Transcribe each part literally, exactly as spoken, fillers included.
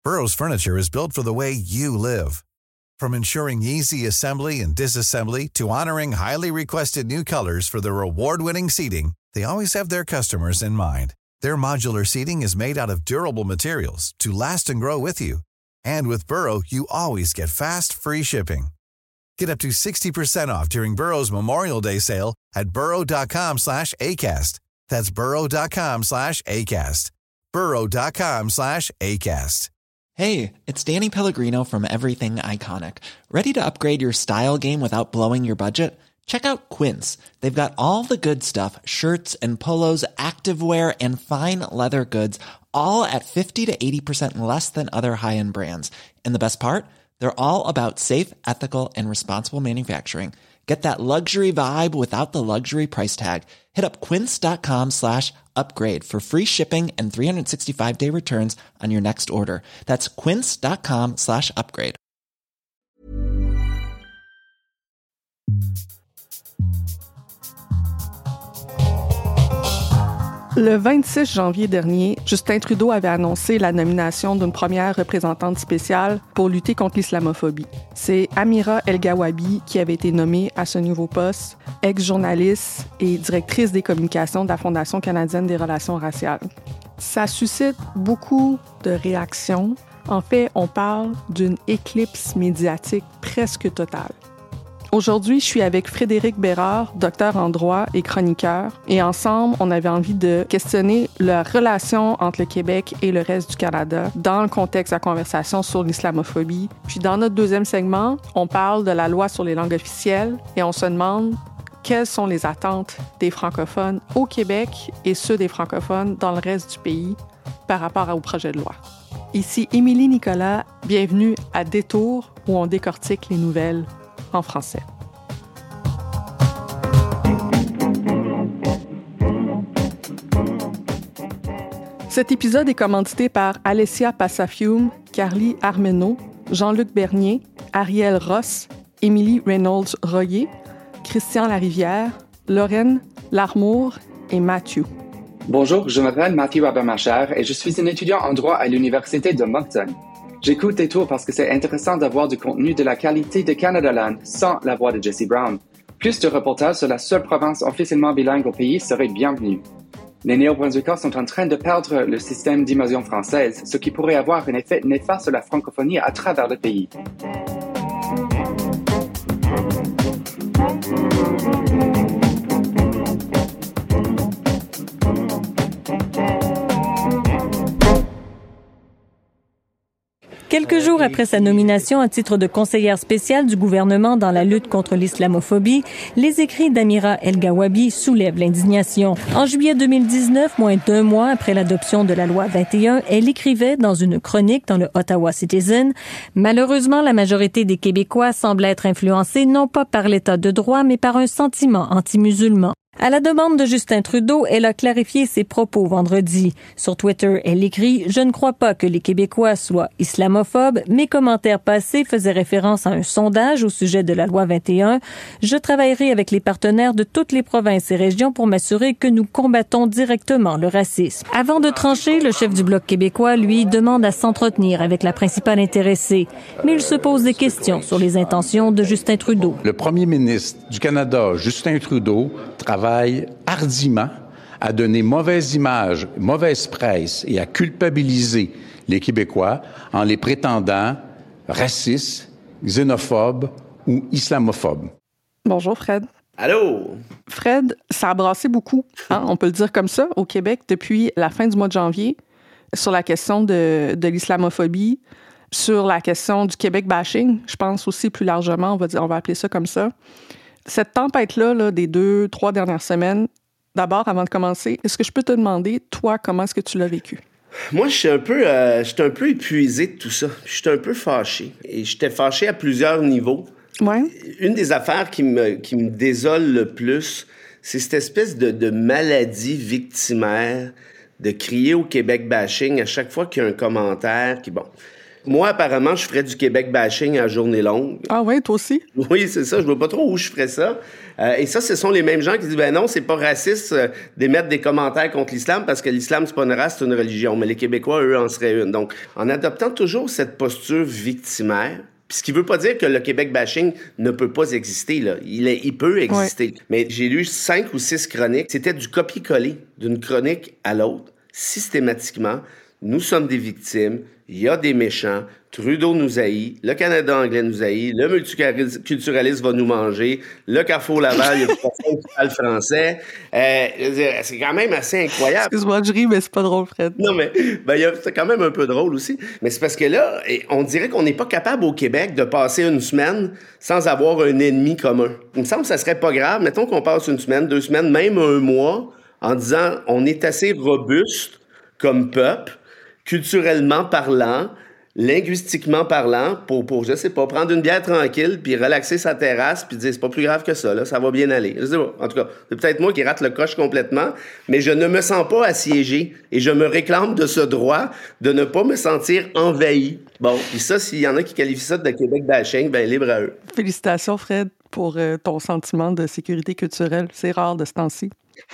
Burrow's furniture is built for the way you live. From ensuring easy assembly and disassembly to honoring highly requested new colors for their award-winning seating, they always have their customers in mind. Their modular seating is made out of durable materials to last and grow with you. And with Burrow, you always get fast, free shipping. Get up to sixty percent off during Burrow's Memorial Day sale at burrow.com slash ACAST. That's burrow.com slash ACAST. burrow.com slash ACAST. Hey, it's Danny Pellegrino from Everything Iconic. Ready to upgrade your style game without blowing your budget? Check out Quince. They've got all the good stuff, shirts and polos, activewear, and fine leather goods, all at fifty to eighty percent less than other high-end brands. And the best part? They're all about safe, ethical, and responsible manufacturing. Get that luxury vibe without the luxury price tag. Hit up quince.com slash upgrade for free shipping and three sixty-five day returns on your next order. That's quince.com slash upgrade. Le vingt-six janvier dernier, Justin Trudeau avait annoncé la nomination d'une première représentante spéciale pour lutter contre l'islamophobie. C'est Amira El-Gawabi qui avait été nommée à ce nouveau poste, ex-journaliste et directrice des communications de la Fondation canadienne des relations raciales. Ça suscite beaucoup de réactions. En fait, on parle d'une éclipse médiatique presque totale. Aujourd'hui, je suis avec Frédéric Bérard, docteur en droit et chroniqueur, et ensemble, on avait envie de questionner la relation entre le Québec et le reste du Canada dans le contexte de la conversation sur l'islamophobie. Puis dans notre deuxième segment, on parle de la loi sur les langues officielles et on se demande quelles sont les attentes des francophones au Québec et ceux des francophones dans le reste du pays par rapport au projet de loi. Ici Émilie Nicolas, bienvenue à Détour où on décortique les nouvelles en français. Cet épisode est commandité par Alessia Passafiume, Carly Armenaud, Jean-Luc Bernier, Ariel Ross, Émilie Reynolds-Royer, Christian Larivière, Lorraine Larmour et Mathieu. Bonjour, je m'appelle Mathieu Habermacher et je suis un étudiant en droit à l'Université de Moncton. J'écoute Détour parce que c'est intéressant d'avoir du contenu de la qualité de Canadaland sans la voix de Jesse Brown. Plus de reportages sur la seule province officiellement bilingue au pays seraient bienvenus. Les néo-brunswickers sont en train de perdre le système d'immersion française, ce qui pourrait avoir un effet néfaste sur la francophonie à travers le pays. Quelques jours après sa nomination à titre de conseillère spéciale du gouvernement dans la lutte contre l'islamophobie, les écrits d'Amira El-Gawabi soulèvent l'indignation. En juillet deux mille dix-neuf, moins d'un mois après l'adoption de la loi vingt et un, elle écrivait dans une chronique dans le Ottawa Citizen « Malheureusement, la majorité des Québécois semble être influencée non pas par l'état de droit, mais par un sentiment anti-musulman. » À la demande de Justin Trudeau, elle a clarifié ses propos vendredi. Sur Twitter, elle écrit « Je ne crois pas que les Québécois soient islamophobes. Mes commentaires passés faisaient référence à un sondage au sujet de la loi vingt et un. Je travaillerai avec les partenaires de toutes les provinces et régions pour m'assurer que nous combattons directement le racisme. » Avant de trancher, le chef du Bloc québécois, lui, demande à s'entretenir avec la principale intéressée. Mais il se pose des questions sur les intentions de Justin Trudeau. Le premier ministre du Canada, Justin Trudeau, travaille hardiment à donner mauvaise image, mauvaise presse et à culpabiliser les Québécois en les prétendant racistes, xénophobes ou islamophobes. Bonjour Fred. Allô? Fred, ça a brassé beaucoup, hein, on peut le dire comme ça, au Québec depuis la fin du mois de janvier sur la question de, de l'islamophobie, sur la question du Québec bashing, je pense aussi plus largement, on va dire, on va appeler ça comme ça. Cette tempête-là, là, des deux, trois dernières semaines, d'abord, avant de commencer, est-ce que je peux te demander, toi, comment est-ce que tu l'as vécu? Moi, je suis un peu, euh, je suis un peu épuisé de tout ça. Je suis un peu fâché. Et j'étais fâché à plusieurs niveaux. Ouais. Une des affaires qui me, qui me désole le plus, c'est cette espèce de, de maladie victimaire de crier au Québec bashing à chaque fois qu'il y a un commentaire qui, bon... Moi, apparemment, je ferais du Québec bashing à journée longue. Ah ouais, toi aussi? Oui, c'est ça. Je vois pas trop où je ferais ça. Euh, et ça, ce sont les mêmes gens qui disent, ben non, c'est pas raciste euh, d'émettre des commentaires contre l'islam parce que l'islam, c'est pas une race, c'est une religion. Mais les Québécois, eux, en seraient une. Donc, en adoptant toujours cette posture victimaire, puis ce qui veut pas dire que le Québec bashing ne peut pas exister, là. Il, est, il peut exister. Ouais. Mais j'ai lu cinq ou six chroniques. C'était du copier-coller d'une chronique à l'autre, systématiquement. Nous sommes des victimes. Il y a des méchants. Trudeau nous haït. Le Canada anglais nous haït. Le multiculturalisme va nous manger. Le Carrefour Laval, il y a personne qui parle français. Euh, c'est quand même assez incroyable. Excuse-moi, je ris, mais c'est pas drôle, Fred. Non, mais ben, y a, c'est quand même un peu drôle aussi. Mais c'est parce que là, on dirait qu'on n'est pas capable au Québec de passer une semaine sans avoir un ennemi commun. Il me semble que ça serait pas grave. Mettons qu'on passe une semaine, deux semaines, même un mois, en disant on est assez robuste comme peuple, culturellement parlant, linguistiquement parlant, pour, pour, je sais pas, prendre une bière tranquille, puis relaxer sa terrasse, puis dire, c'est pas plus grave que ça, là, ça va bien aller. Je sais pas. En tout cas, c'est peut-être moi qui rate le coche complètement, mais je ne me sens pas assiégé, et je me réclame de ce droit de ne pas me sentir envahi. Bon, puis ça, s'il y en a qui qualifient ça de Québec bashing, ben libre à eux. Félicitations, Fred, pour euh, ton sentiment de sécurité culturelle. C'est rare de ce temps-ci.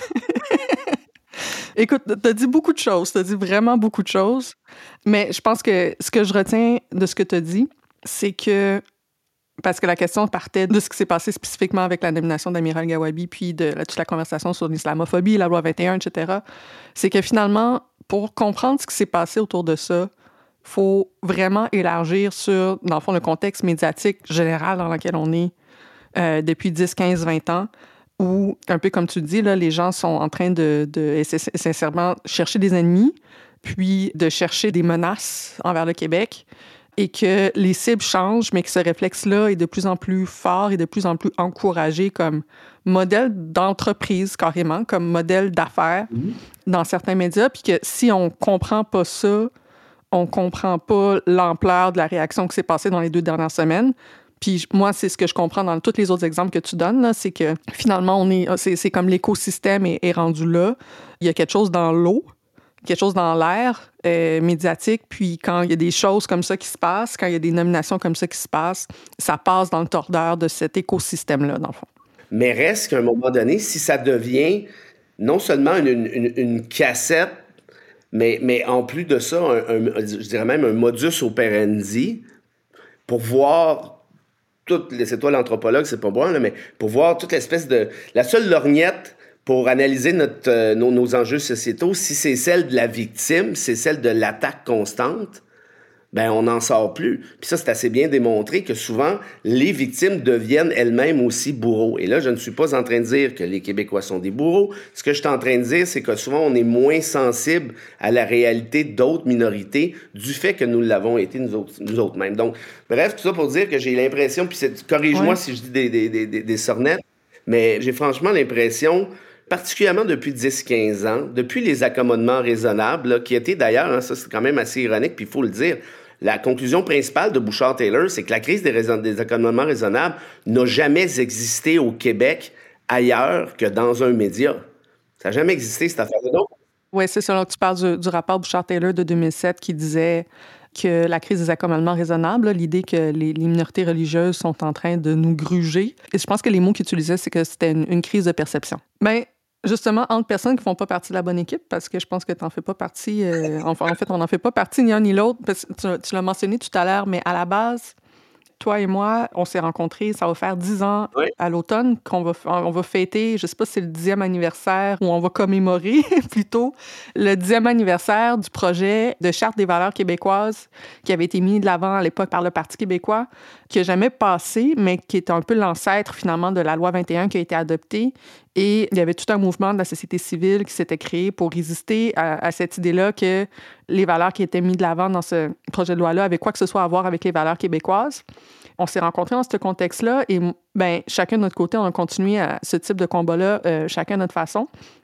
Écoute, t'as dit beaucoup de choses, t'as dit vraiment beaucoup de choses, mais je pense que ce que je retiens de ce que t'as dit, c'est que, parce que la question partait de ce qui s'est passé spécifiquement avec la nomination d'Amira El-Gawabi, puis de la, toute la conversation sur l'islamophobie, la loi vingt et un, et cetera, c'est que finalement, pour comprendre ce qui s'est passé autour de ça, il faut vraiment élargir sur, dans le fond, le contexte médiatique général dans lequel on est euh, depuis dix, quinze, vingt ans, où, un peu comme tu dis, là, les gens sont en train de, de sincèrement chercher des ennemis, puis de chercher des menaces envers le Québec, et que les cibles changent, mais que ce réflexe-là est de plus en plus fort et de plus en plus encouragé comme modèle d'entreprise, carrément, comme modèle d'affaires mmh. dans certains médias, puis que si on comprend pas ça, on comprend pas l'ampleur de la réaction qui s'est passée dans les deux dernières semaines. Puis moi, c'est ce que je comprends dans tous les autres exemples que tu donnes, là, c'est que finalement, on est, c'est, c'est comme l'écosystème est, est rendu là. Il y a quelque chose dans l'eau, quelque chose dans l'air euh, médiatique. Puis quand il y a des choses comme ça qui se passent, quand il y a des nominations comme ça qui se passent, ça passe dans le tordeur de cet écosystème-là, dans le fond. Mais reste qu'à un moment donné, si ça devient non seulement une, une, une cassette, mais, mais en plus de ça, un, un, je dirais même un modus operandi pour voir... Tout, c'est toi l'anthropologue, c'est pas moi, là, mais pour voir toute l'espèce de... La seule lorgnette pour analyser notre, euh, nos, nos enjeux sociétaux, si c'est celle de la victime, c'est celle de l'attaque constante, ben on n'en sort plus. Puis ça, c'est assez bien démontré que souvent, les victimes deviennent elles-mêmes aussi bourreaux. Et là, je ne suis pas en train de dire que les Québécois sont des bourreaux. Ce que je suis en train de dire, c'est que souvent, on est moins sensible à la réalité d'autres minorités du fait que nous l'avons été nous autres, nous autres mêmes. Donc, bref, tout ça pour dire que j'ai l'impression, puis c'est, corrige-moi ouais. si je dis des, des, des, des, des sornettes, mais j'ai franchement l'impression... particulièrement depuis dix quinze ans, depuis les accommodements raisonnables, là, qui étaient d'ailleurs, hein, ça c'est quand même assez ironique, puis il faut le dire, la conclusion principale de Bouchard-Taylor, c'est que la crise des, raison- des accommodements raisonnables n'a jamais existé au Québec ailleurs que dans un média. Ça n'a jamais existé, cette affaire-là. Oui, c'est ça. Tu parles du, du rapport Bouchard-Taylor de deux mille sept qui disait que la crise des accommodements raisonnables, là, l'idée que les, les minorités religieuses sont en train de nous gruger. Et je pense que les mots qu'il utilisait, c'est que c'était une, une crise de perception. Bien, justement, entre personnes qui ne font pas partie de la bonne équipe, parce que je pense que tu n'en fais pas partie. Euh, enfin, en fait, on n'en fait pas partie ni un ni l'autre. Parce que tu, tu l'as mentionné tout à l'heure, mais à la base, toi et moi, on s'est rencontrés, ça va faire dix ans oui. à l'automne qu'on va, on va fêter, je ne sais pas si c'est le dixième anniversaire ou on va commémorer plutôt le dixième anniversaire du projet de Charte des valeurs québécoises qui avait été mis de l'avant à l'époque par le Parti québécois, qui n'a jamais passé, mais qui est un peu l'ancêtre finalement de la loi vingt et un qui a été adoptée. Et il y avait tout un mouvement de la société civile qui s'était créé pour résister à, à cette idée-là que les valeurs qui étaient mises de l'avant dans ce projet de loi-là avaient quoi que ce soit à voir avec les valeurs québécoises. On s'est rencontrés dans ce contexte-là et ben, chacun de notre côté, on a continué à ce type de combat-là, euh, chacun à notre façon.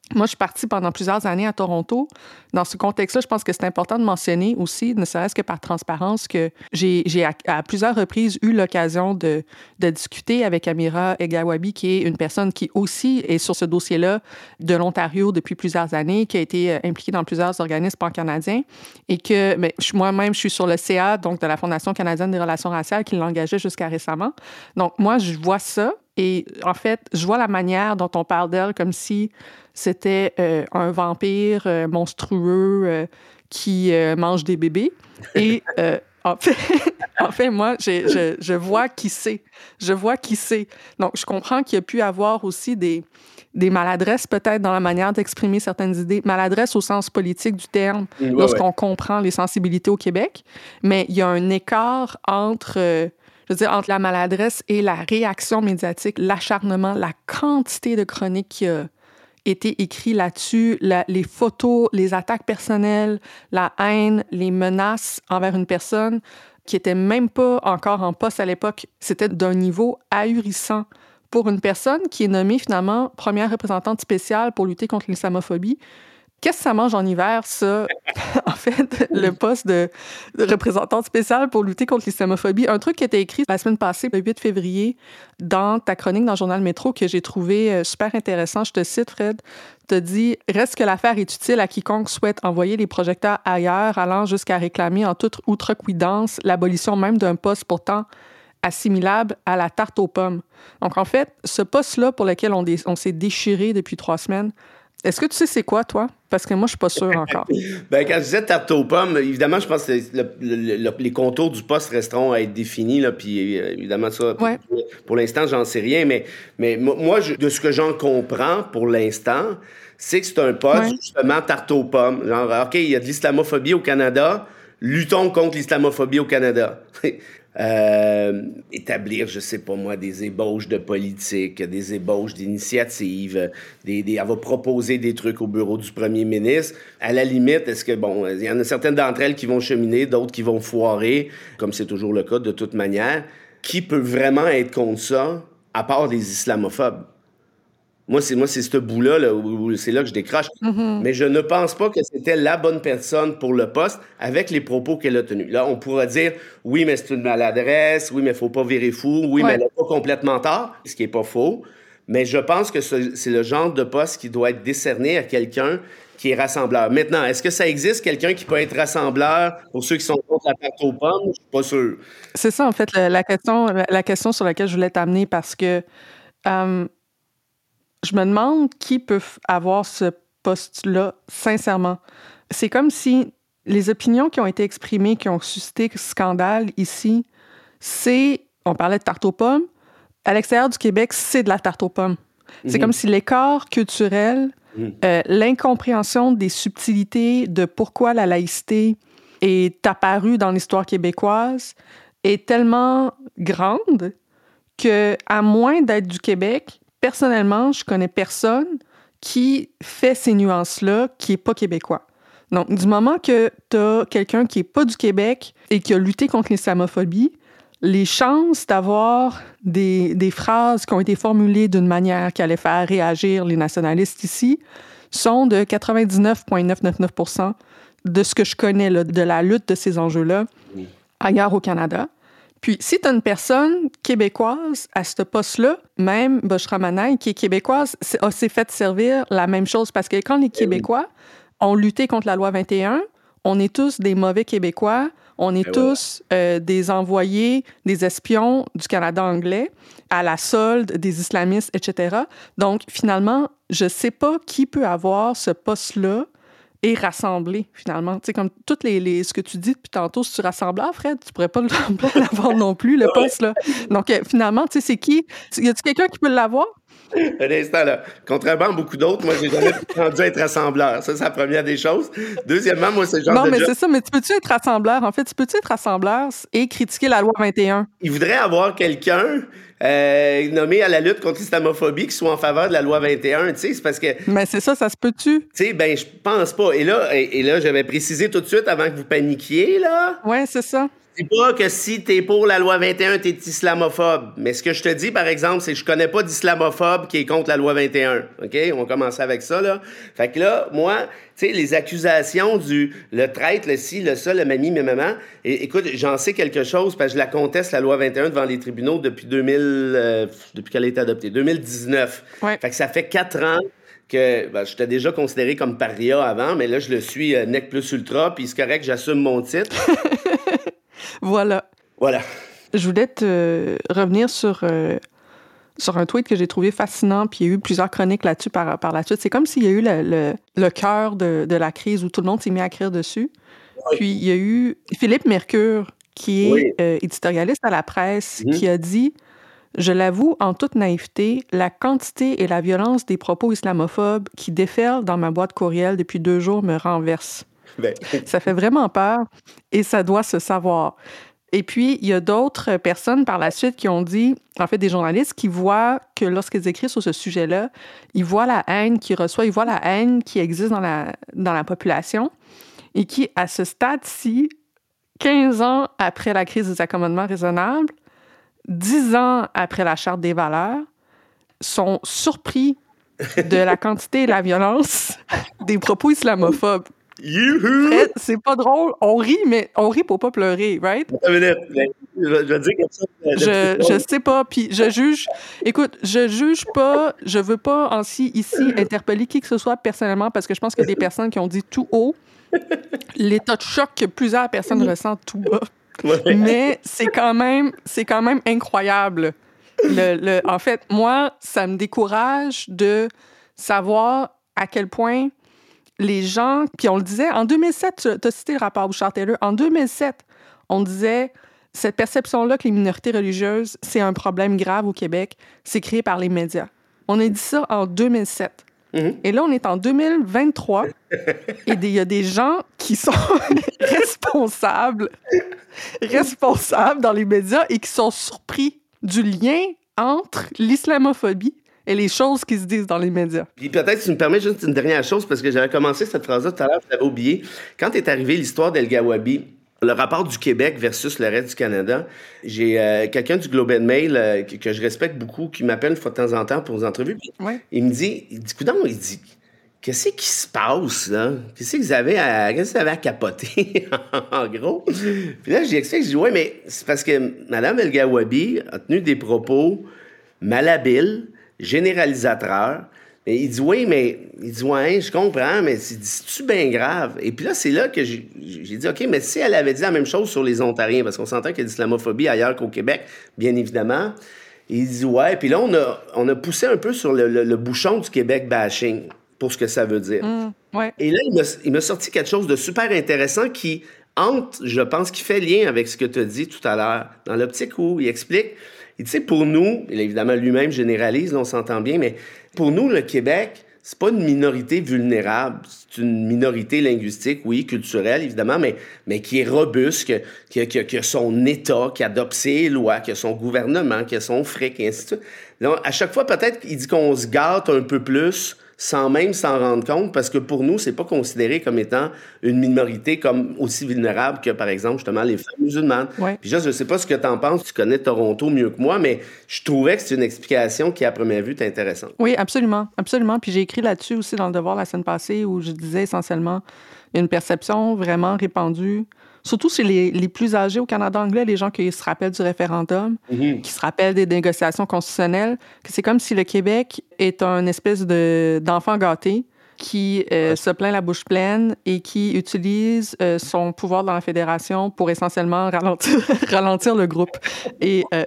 Moi, je suis partie pendant plusieurs années à Toronto. Dans ce contexte-là, je pense que c'est important de mentionner aussi, ne serait-ce que par transparence, que j'ai, j'ai à, à plusieurs reprises eu l'occasion de, de discuter avec Amira Elgawaby, qui est une personne qui aussi est sur ce dossier-là de l'Ontario depuis plusieurs années, qui a été impliquée dans plusieurs organismes pan-canadiens et que mais, moi-même, je suis sur le C A, donc de la Fondation canadienne des relations raciales, qui l'engageait jusqu'à récemment. Donc, moi, je vois ça et en fait, je vois la manière dont on parle d'elle comme si c'était euh, un vampire euh, monstrueux euh, qui euh, mange des bébés. Et euh, en fait, en fait, moi, j'ai, je, je vois qui c'est. Je vois qui c'est. Donc, je comprends qu'il y a pu avoir aussi des, des maladresses peut-être dans la manière d'exprimer certaines idées. Maladresses au sens politique du terme, ouais, lorsqu'on ouais. comprend les sensibilités au Québec. Mais il y a un écart entre... Euh, je veux dire, entre la maladresse et la réaction médiatique, l'acharnement, la quantité de chroniques qui a été écrit là-dessus, la, les photos, les attaques personnelles, la haine, les menaces envers une personne qui était même pas encore en poste à l'époque, c'était d'un niveau ahurissant pour une personne qui est nommée finalement première représentante spéciale pour lutter contre l'islamophobie. Qu'est-ce que ça mange en hiver, ça? En fait, le poste de, de représentante spéciale pour lutter contre l'islamophobie. Un truc qui a été écrit la semaine passée, le huit février, dans ta chronique dans le Journal Métro, que j'ai trouvé super intéressant. Je te cite, Fred. Tu as dit « Reste que l'affaire est utile à quiconque souhaite envoyer les projecteurs ailleurs, allant jusqu'à réclamer en toute outrecuidance l'abolition même d'un poste pourtant assimilable à la tarte aux pommes. » Donc, en fait, ce poste-là pour lequel on, dé- on s'est déchiré depuis trois semaines, est-ce que tu sais c'est quoi, toi? Parce que moi, je suis pas sûre encore. ben, quand je disais tarte aux pommes, évidemment, je pense que le, le, le, les contours du poste resteront à être définis, là, puis évidemment, ça, ouais. pour, pour l'instant, j'en sais rien, mais, mais moi, je, de ce que j'en comprends pour l'instant, c'est que c'est un poste, ouais. justement, tarte aux pommes. Genre, OK, il y a de l'islamophobie au Canada, luttons contre l'islamophobie au Canada. Euh, établir, je sais pas moi, des ébauches de politique, des ébauches d'initiatives, des, des, elle va proposer des trucs au bureau du premier ministre. À la limite, est-ce que, bon, il y en a certaines d'entre elles qui vont cheminer, d'autres qui vont foirer, comme c'est toujours le cas de toute manière. Qui peut vraiment être contre ça, à part des islamophobes? Moi, c'est moi, c'est ce bout-là, là, où, où c'est là que je décroche. Mm-hmm. Mais je ne pense pas que c'était la bonne personne pour le poste avec les propos qu'elle a tenus. Là, on pourra dire, oui, mais c'est une maladresse, oui, mais il ne faut pas virer fou, oui, ouais. mais elle n'a pas complètement tort, ce qui n'est pas faux. Mais je pense que ce, c'est le genre de poste qui doit être décerné à quelqu'un qui est rassembleur. Maintenant, est-ce que ça existe, quelqu'un qui peut être rassembleur pour ceux qui sont contre la tarte aux pommes? Je ne suis pas sûr. C'est ça, en fait, la, la, question, la question sur laquelle je voulais t'amener, parce que... Euh, je me demande qui peut avoir ce poste-là, sincèrement. C'est comme si les opinions qui ont été exprimées, qui ont suscité scandale ici, c'est, on parlait de tarte aux pommes, à l'extérieur du Québec, c'est de la tarte aux pommes. Mm-hmm. C'est comme si l'écart culturel, mm-hmm. euh, l'incompréhension des subtilités de pourquoi la laïcité est apparue dans l'histoire québécoise est tellement grande que, à moins d'être du Québec, personnellement, je connais personne qui fait ces nuances-là qui n'est pas québécois. Donc, du moment que tu as quelqu'un qui n'est pas du Québec et qui a lutté contre l'islamophobie, les chances d'avoir des, des phrases qui ont été formulées d'une manière qui allait faire réagir les nationalistes ici sont de quatre-vingt-dix-neuf virgule neuf cent quatre-vingt-dix-neuf pour cent de ce que je connais là, de la lutte de ces enjeux-là ailleurs au Canada. Puis, si tu as une personne québécoise à ce poste-là, même Bushra Manaï, qui est québécoise, c'est, s'est fait servir la même chose. Parce que quand les Québécois ont lutté contre la loi vingt et un, on est tous des mauvais Québécois, on est tous euh, des envoyés, des espions du Canada anglais, à la solde des islamistes, et cetera. Donc, finalement, je ne sais pas qui peut avoir ce poste-là et rassembler, finalement. Tu sais, comme toutes les, les... Ce que tu dis depuis tantôt, si tu rassembleur, Fred, tu pourrais pas l'avoir non plus, le poste, là. Donc, euh, finalement, tu sais, c'est qui? Y a-t-il quelqu'un qui peut l'avoir? Un instant, là. Contrairement à beaucoup d'autres, moi, j'ai jamais rendu à être rassembleur. Ça, c'est la première des choses. Deuxièmement, moi, c'est le genre non, de... Non, mais job... c'est ça. Mais tu peux-tu être rassembleur? En fait, tu peux-tu être rassembleur et critiquer la loi vingt et un? Il voudrait avoir quelqu'un euh, nommés à la lutte contre l'islamophobie qui soient en faveur de la loi vingt et un, tu sais, c'est parce que... Mais c'est ça, ça se peut-tu? Tu sais, ben, je pense pas. Et là, et, et là, j'avais précisé tout de suite avant que vous paniquiez, là. Ouais, c'est ça. C'est pas que si t'es pour la loi vingt et un, t'es islamophobe. Mais ce que je te dis, par exemple, c'est que je connais pas d'islamophobe qui est contre la loi vingt et un. OK? On va commencer avec ça, là. Fait que là, moi, tu sais, les accusations du le traître, le ci, le ça, le mamie, mes mamans, et, écoute, j'en sais quelque chose parce que je la conteste, la loi vingt et un, devant les tribunaux depuis deux mille... Euh, depuis qu'elle a été adoptée. deux mille dix-neuf. Ouais. Fait que ça fait quatre ans que ben, j'étais déjà considéré comme paria avant, mais là, je le suis euh, nec plus ultra, puis c'est correct, j'assume mon titre. Voilà. Voilà. Je voulais te revenir sur, euh, sur un tweet que j'ai trouvé fascinant, puis il y a eu plusieurs chroniques là-dessus par, par la suite. C'est comme s'il y a eu le, le, le cœur de, de la crise où tout le monde s'est mis à écrire dessus. Oui. Puis il y a eu Philippe Mercure, qui est oui. euh, éditorialiste à la presse, mmh. qui a dit « Je l'avoue en toute naïveté, la quantité et la violence des propos islamophobes qui déferlent dans ma boîte courriel depuis deux jours me renversent. » Ben. Ça fait vraiment peur et ça doit se savoir. Et puis, il y a d'autres personnes par la suite qui ont dit, en fait, des journalistes qui voient que lorsqu'ils écrivent sur ce sujet-là, ils voient la haine qu'ils reçoivent, ils voient la haine qui existe dans la, dans la population et qui, à ce stade-ci, quinze ans après la crise des accommodements raisonnables, dix ans après la Charte des valeurs, sont surpris de la quantité et la violence des propos islamophobes. Youhou! Fred, c'est pas drôle. On rit, mais on rit pour pas pleurer, right? Je vais dire comme ça. Je, je sais pas, puis je juge... Écoute, je juge pas, je veux pas ainsi, ici, interpeller qui que ce soit personnellement, parce que je pense qu'il y a des personnes qui ont dit tout haut l'état de choc que plusieurs personnes ressentent tout bas. Ouais. Mais c'est quand même, c'est quand même incroyable. Le, le, en fait, moi, ça me décourage de savoir à quel point les gens, puis on le disait, en deux mille sept, tu as cité le rapport Bouchard-Taylor, en deux mille sept, on disait, cette perception-là que les minorités religieuses, c'est un problème grave au Québec, c'est créé par les médias. On a dit ça en deux mille sept. Mm-hmm. Et là, on est en deux mille vingt-trois, et il y a des gens qui sont responsables, responsables dans les médias et qui sont surpris du lien entre l'islamophobie et les choses qui se disent dans les médias. Puis peut-être, tu me permets juste une dernière chose, parce que j'avais commencé cette phrase-là tout à l'heure, je l'avais oublié. Quand est arrivée l'histoire d'El Gawabi, le rapport du Québec versus le reste du Canada, j'ai euh, quelqu'un du Globe and Mail euh, que, que je respecte beaucoup, qui m'appelle une fois de temps en temps pour des entrevues. Ouais. Il me dit, il dit, coudonc, il dit, qu'est-ce qui se passe, là? Qu'est-ce que vous avez à, qu'est-ce que vous avez à capoter, en gros? Puis là, j'y explique, je dis, ouais, mais c'est parce que Mme El Gawabi a tenu des propos malhabiles, généralisateur. Et il dit, oui, mais... Il dit, ouais, je comprends, mais c'est, c'est-tu bien grave? Et puis là, c'est là que j'ai, j'ai dit, OK, mais si elle avait dit la même chose sur les Ontariens, parce qu'on s'entend qu'il y a de l'islamophobie ailleurs qu'au Québec, bien évidemment. Et il dit, ouais. Puis là, on a, on a poussé un peu sur le, le, le bouchon du Québec bashing, pour ce que ça veut dire. Mmh, ouais. Et là, il m'a, il m'a sorti quelque chose de super intéressant qui entre, je pense, qui fait lien avec ce que tu as dit tout à l'heure, dans l'optique où il explique... Et tu sais, pour nous, et évidemment, lui-même généralise, là, on s'entend bien, mais pour nous, le Québec, c'est pas une minorité vulnérable. C'est une minorité linguistique, oui, culturelle, évidemment, mais, mais qui est robuste, que, qui, a, qui, a, qui a son État, qui adopte ses lois, qui a son gouvernement, qui a son fric, et ainsi de suite. Donc, à chaque fois, peut-être, il dit qu'on se gâte un peu plus sans même s'en rendre compte, parce que pour nous, c'est pas considéré comme étant une minorité comme aussi vulnérable que, par exemple, justement, les femmes musulmanes. Ouais. Puis juste, je sais pas ce que t'en penses, tu connais Toronto mieux que moi, mais je trouvais que c'est une explication qui, à première vue, est intéressante. Oui, absolument, absolument. Puis j'ai écrit là-dessus aussi dans Le Devoir la semaine passée, où je disais essentiellement, il y a une perception vraiment répandue, surtout chez les, les plus âgés au Canada anglais, les gens qui se rappellent du référendum, mm-hmm. qui se rappellent des négociations constitutionnelles, que c'est comme si le Québec est un espèce de, d'enfant gâté qui euh, ouais. se plaint la bouche pleine et qui utilise euh, son pouvoir dans la fédération pour essentiellement ralentir, ralentir le groupe. Et... Euh...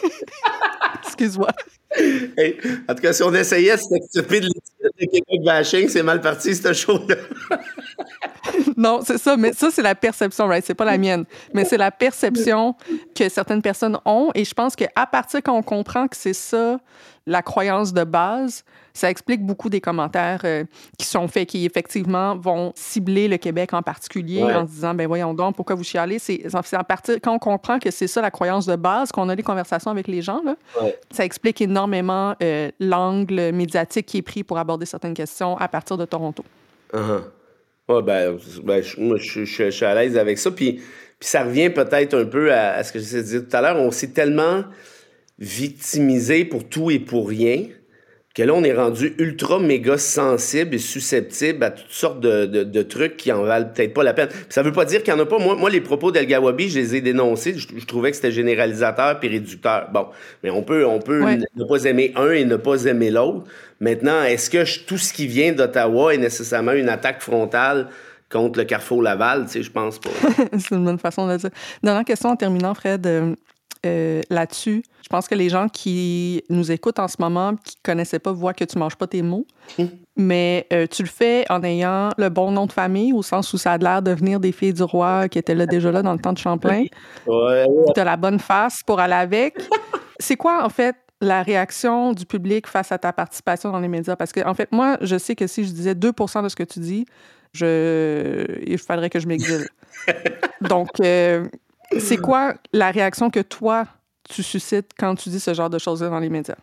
Excuse-moi. Hey, en tout cas, si on essayait de s'occuper de l'étiquette de Québec bashing, c'est mal parti, ce show-là. Non, c'est ça, mais ça, c'est la perception, right? C'est pas la mienne. Mais c'est la perception que certaines personnes ont. Et je pense qu'à partir quand on comprend que c'est ça, la croyance de base, ça explique beaucoup des commentaires euh, qui sont faits, qui effectivement vont cibler le Québec en particulier ouais. en se disant, ben voyons donc, pourquoi vous chialez? C'est, c'est à partir quand on comprend que c'est ça la croyance de base, qu'on a des conversations avec les gens, là, ouais. ça explique énormément euh, l'angle médiatique qui est pris pour aborder certaines questions à partir de Toronto. Uh-huh. Ouais, ben, ben je, moi, je, je, je suis à l'aise avec ça. Puis, puis ça revient peut-être un peu à, à ce que j'essaie de dire tout à l'heure. On s'est tellement victimisé pour tout et pour rien que là, on est rendu ultra méga sensible et susceptible à toutes sortes de, de, de trucs qui en valent peut-être pas la peine. Puis ça veut pas dire qu'il y en a pas. Moi, moi les propos d'El Gawabi, je les ai dénoncés. Je, je trouvais que c'était généralisateur puis réducteur. Bon, mais on peut, on peut ouais. ne pas aimer un et ne pas aimer l'autre. Maintenant, est-ce que je, tout ce qui vient d'Ottawa est nécessairement une attaque frontale contre le Carrefour Laval? Tu sais, je pense pas. C'est une bonne façon de le dire. Dernière question en terminant, Fred. Euh... Euh, là-dessus, je pense que les gens qui nous écoutent en ce moment, qui ne connaissaient pas, voient que tu ne manges pas tes mots. Mmh. Mais euh, tu le fais en ayant le bon nom de famille, au sens où ça a l'air de venir des filles du roi qui étaient là déjà là dans le temps de Champlain. Ouais. Tu as la bonne face pour aller avec. C'est quoi, en fait, la réaction du public face à ta participation dans les médias? Parce que, en fait, moi, je sais que si je disais deux pour cent de ce que tu dis, je... il faudrait que je m'exile. Donc... Euh... C'est quoi la réaction que toi, tu suscites quand tu dis ce genre de choses-là dans les médias?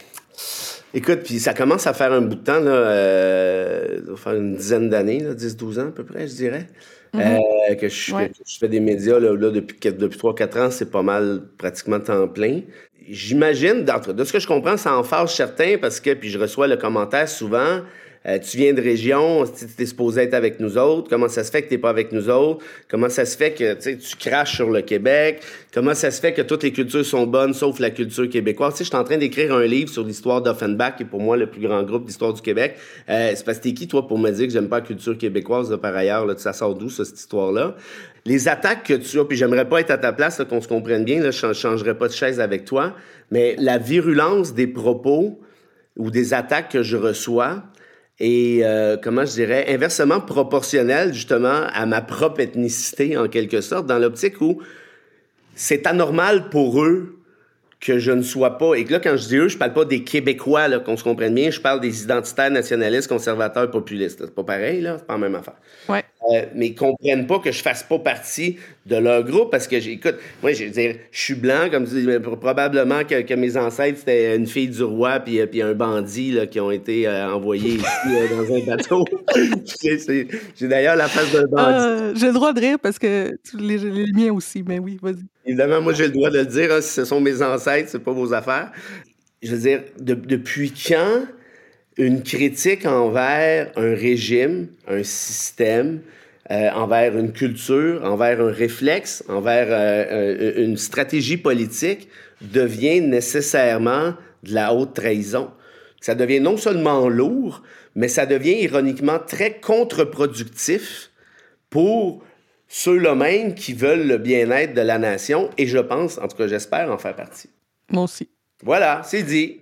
Écoute, puis ça commence à faire un bout de temps, là, euh, ça va faire une dizaine d'années, là, dix douze ans à peu près, je dirais, mm-hmm. euh, que, je, ouais. que je fais des médias là, là, depuis, depuis trois quatre ans, c'est pas mal pratiquement temps plein. J'imagine, de ce que je comprends, ça en fâche certains parce que, puis je reçois le commentaire souvent... Euh, tu viens de région, tu es supposé être avec nous autres. Comment ça se fait que tu n'es pas avec nous autres? Comment ça se fait que tu craches sur le Québec? Comment ça se fait que toutes les cultures sont bonnes, sauf la culture québécoise? Tu sais, je suis en train d'écrire un livre sur l'histoire d'Offenbach, qui est pour moi le plus grand groupe d'histoire du Québec. Euh, c'est parce que t'es qui, toi, pour me dire que j'aime pas la culture québécoise, là, par ailleurs? Là, ça sort d'où, ça, cette histoire-là? Les attaques que tu as, puis j'aimerais pas être à ta place, là, qu'on se comprenne bien, là, je ne changerais pas de chaise avec toi, mais la virulence des propos ou des attaques que je reçois, et, euh, comment je dirais, inversement proportionnel, justement, à ma propre ethnicité, en quelque sorte, dans l'optique où c'est anormal pour eux que je ne sois pas... Et que là, quand je dis eux, je parle pas des Québécois, là, qu'on se comprenne bien, je parle des identitaires nationalistes, conservateurs, populistes. Là. C'est pas pareil, là, c'est pas la même affaire. Ouais. Euh, mais ils comprennent pas que je fasse pas partie de leur groupe parce que, écoute, moi, je veux dire, je suis blanc, comme tu dis, probablement que, que mes ancêtres, c'était une fille du roi puis, puis un bandit là, qui ont été euh, envoyés ici euh, dans un bateau. c'est, c'est, j'ai d'ailleurs la face d'un bandit. Euh, j'ai le droit de rire parce que les, les miens aussi, mais oui, vas-y. Évidemment, moi, j'ai le droit de le dire. Hein, si ce sont mes ancêtres, c'est pas vos affaires. Je veux dire, de, depuis quand une critique envers un régime, un système, euh, envers une culture, envers un réflexe, envers euh, une stratégie politique devient nécessairement de la haute trahison? Ça devient non seulement lourd, mais ça devient ironiquement très contre-productif pour ceux-là même qui veulent le bien-être de la nation, et je pense, en tout cas j'espère, en faire partie. Moi aussi. Voilà, c'est dit.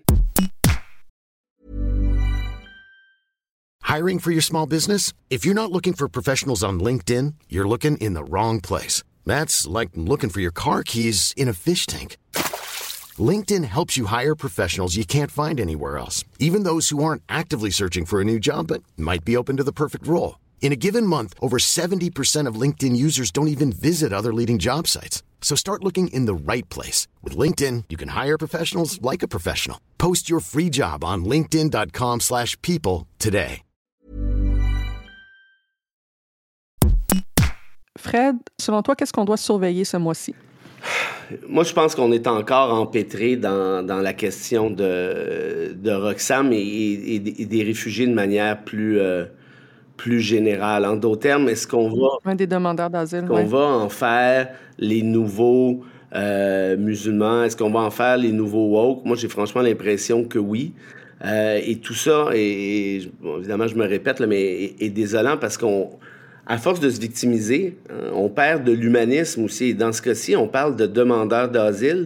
Hiring for your small business? If you're not looking for professionals on LinkedIn, you're looking in the wrong place. That's like looking for your car keys in a fish tank. LinkedIn helps you hire professionals you can't find anywhere else, even those who aren't actively searching for a new job but might be open to the perfect role. In a given month, over seventy percent of LinkedIn users don't even visit other leading job sites. So start looking in the right place. With LinkedIn, you can hire professionals like a professional. Post your free job on linkedin.com slash people today. Fred, selon toi, qu'est-ce qu'on doit surveiller ce mois-ci? Moi, je pense qu'on est encore empêtré dans, dans la question de, de Roxham et, et, et des réfugiés de manière plus, euh, plus générale. En d'autres termes, est-ce qu'on va... Un des demandeurs d'asile, Est-ce qu'on ouais. va en faire les nouveaux euh, musulmans? Est-ce qu'on va en faire les nouveaux woke? Moi, j'ai franchement l'impression que oui. Euh, et tout ça, et, et bon, évidemment, je me répète, là, mais est, est désolant parce qu'on... À force de se victimiser, on perd de l'humanisme aussi. Et dans ce cas-ci, on parle de demandeurs d'asile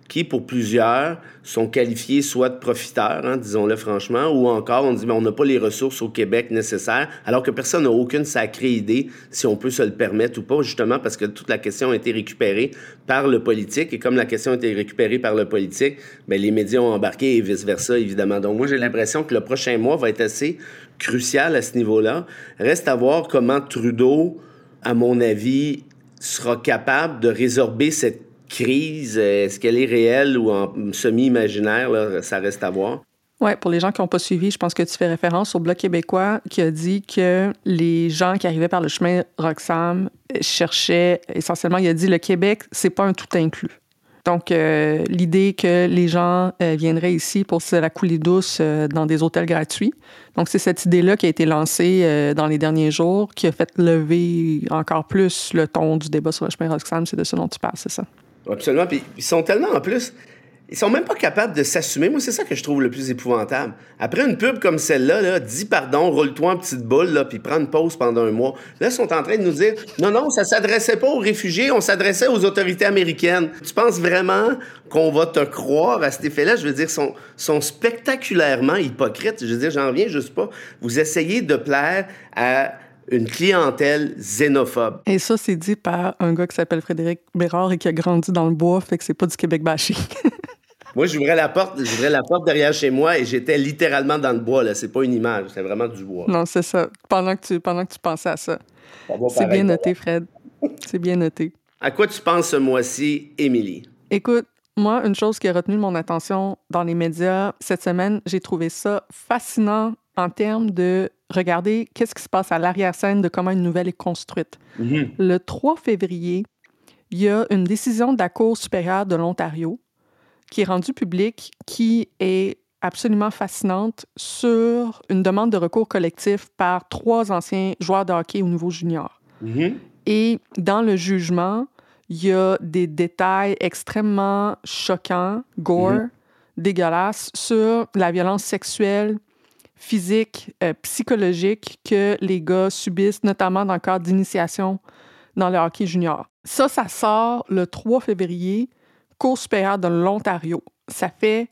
qui, pour plusieurs, sont qualifiés soit de profiteurs, hein, disons-le franchement, ou encore on dit mais on n'a pas les ressources au Québec nécessaires, alors que personne n'a aucune sacrée idée si on peut se le permettre ou pas, justement parce que toute la question a été récupérée par le politique, et comme la question a été récupérée par le politique, bien, les médias ont embarqué et vice-versa, évidemment. Donc moi, j'ai l'impression que le prochain mois va être assez crucial à ce niveau-là. Reste à voir comment Trudeau, à mon avis, sera capable de résorber cette crise. Est-ce qu'elle est réelle ou en semi-imaginaire? Là, ça reste à voir. Oui, pour les gens qui n'ont pas suivi, je pense que tu fais référence au Bloc québécois qui a dit que les gens qui arrivaient par le chemin Roxham cherchaient essentiellement, il a dit le Québec, c'est pas un tout inclus. Donc, euh, l'idée que les gens euh, viendraient ici pour se la couler douce euh, dans des hôtels gratuits. Donc, c'est cette idée-là qui a été lancée euh, dans les derniers jours, qui a fait lever encore plus le ton du débat sur le chemin Roxham. C'est de ce dont tu parles, c'est ça? Absolument. Puis ils sont tellement, en plus, ils sont même pas capables de s'assumer. Moi, c'est ça que je trouve le plus épouvantable. Après une pub comme celle-là, là, dis pardon, roule-toi en petite boule, là, puis prends une pause pendant un mois. Là, ils sont en train de nous dire, non, non, ça s'adressait pas aux réfugiés, on s'adressait aux autorités américaines. Tu penses vraiment qu'on va te croire à cet effet-là? Je veux dire, ils sont, sont spectaculairement hypocrites. Je veux dire, j'en reviens juste pas. Vous essayez de plaire à une clientèle xénophobe. Et ça, c'est dit par un gars qui s'appelle Frédéric Bérard et qui a grandi dans le bois, fait que c'est pas du Québec bashing. Moi, j'ouvrais la porte, j'ouvrais la porte derrière chez moi et j'étais littéralement dans le bois, là. C'est pas une image, c'est vraiment du bois. Non, c'est ça. Pendant que tu, pendant que tu pensais à ça. ça c'est bien noté, Fred. C'est bien noté. À quoi tu penses ce mois-ci, Émilie? Écoute, moi, une chose qui a retenu mon attention dans les médias cette semaine, j'ai trouvé ça fascinant en termes de regarder qu'est-ce qui se passe à l'arrière-scène de comment une nouvelle est construite. Mm-hmm. Le trois février, il y a une décision de la Cour supérieure de l'Ontario qui est rendue publique, qui est absolument fascinante sur une demande de recours collectif par trois anciens joueurs de hockey au niveau junior. Mm-hmm. Et dans le jugement, il y a des détails extrêmement choquants, gore, mm-hmm. dégueulasses, sur la violence sexuelle, physique, euh, psychologique que les gars subissent, notamment dans le cadre d'initiation dans le hockey junior. Ça, ça sort le trois février, Cour supérieure de l'Ontario. Ça fait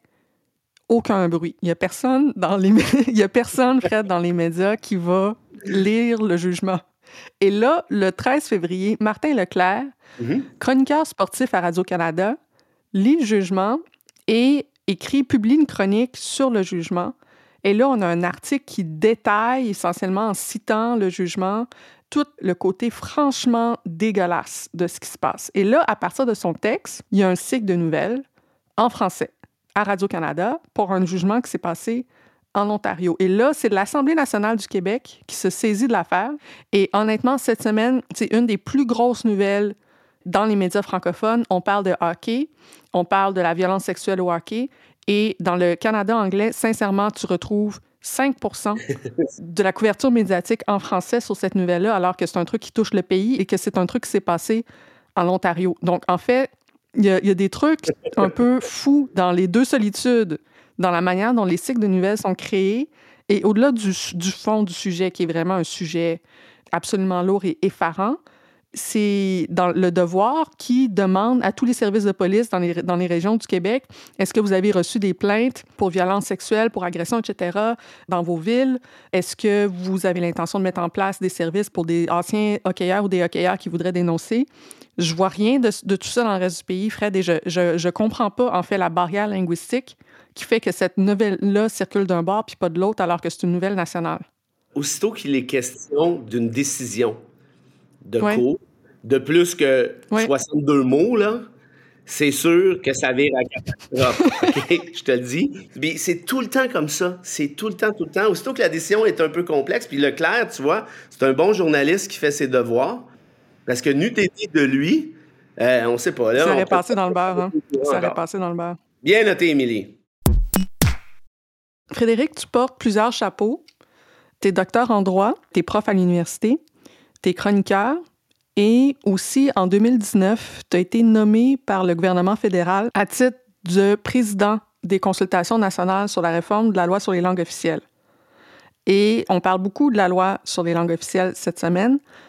aucun bruit. Il y a personne dans les il y a personne, Fred, dans les médias qui va lire le jugement. Et là, le treize février, Martin Leclerc, mm-hmm. chroniqueur sportif à Radio-Canada, lit le jugement et écrit, publie une chronique sur le jugement. Et là, on a un article qui détaille, essentiellement en citant le jugement, tout le côté franchement dégueulasse de ce qui se passe. Et là, à partir de son texte, il y a un cycle de nouvelles en français à Radio-Canada pour un jugement qui s'est passé en Ontario. Et là, c'est l'Assemblée nationale du Québec qui se saisit de l'affaire. Et honnêtement, cette semaine, c'est une des plus grosses nouvelles dans les médias francophones. On parle de hockey, on parle de la violence sexuelle au hockey. Et dans le Canada anglais, sincèrement, tu retrouves cinq pour cent de la couverture médiatique en français sur cette nouvelle-là, alors que c'est un truc qui touche le pays et que c'est un truc qui s'est passé en Ontario. Donc, en fait, il y, y a des trucs un peu fous dans les deux solitudes, dans la manière dont les cycles de nouvelles sont créés, et au-delà du, du fond du sujet, qui est vraiment un sujet absolument lourd et effarant, c'est dans le Devoir qui demande à tous les services de police dans les, dans les régions du Québec, est-ce que vous avez reçu des plaintes pour violences sexuelles, pour agressions, et cetera, dans vos villes? Est-ce que vous avez l'intention de mettre en place des services pour des anciens hockeyeurs ou des hockeyeurs qui voudraient dénoncer? Je vois rien de, de tout ça dans le reste du pays, Fred, et je, je, je comprends pas, en fait, la barrière linguistique qui fait que cette nouvelle-là circule d'un bord puis pas de l'autre, alors que c'est une nouvelle nationale. Aussitôt qu'il est question d'une décision de ouais. cours, de plus que ouais. soixante-deux mots, là, c'est sûr que ça vire à catastrophe. OK? Je te le dis. Puis c'est tout le temps comme ça. C'est tout le temps, tout le temps. Aussitôt que la décision est un peu complexe, puis Leclerc, tu vois, c'est un bon journaliste qui fait ses devoirs, parce que n'eût été de lui, euh, on sait pas. Là, ça aurait peut... passé dans le beurre, hein? Ça aurait passé dans le beurre. Bien noté, Émilie. Frédéric, tu portes plusieurs chapeaux. T'es docteur en droit, t'es prof à l'université, t'es chroniqueur, et aussi, en deux mille dix-neuf, tu as été nommé par le gouvernement fédéral à titre de président des consultations nationales sur la réforme de la loi sur les langues officielles. Et on parle beaucoup de la loi sur les langues officielles cette semaine.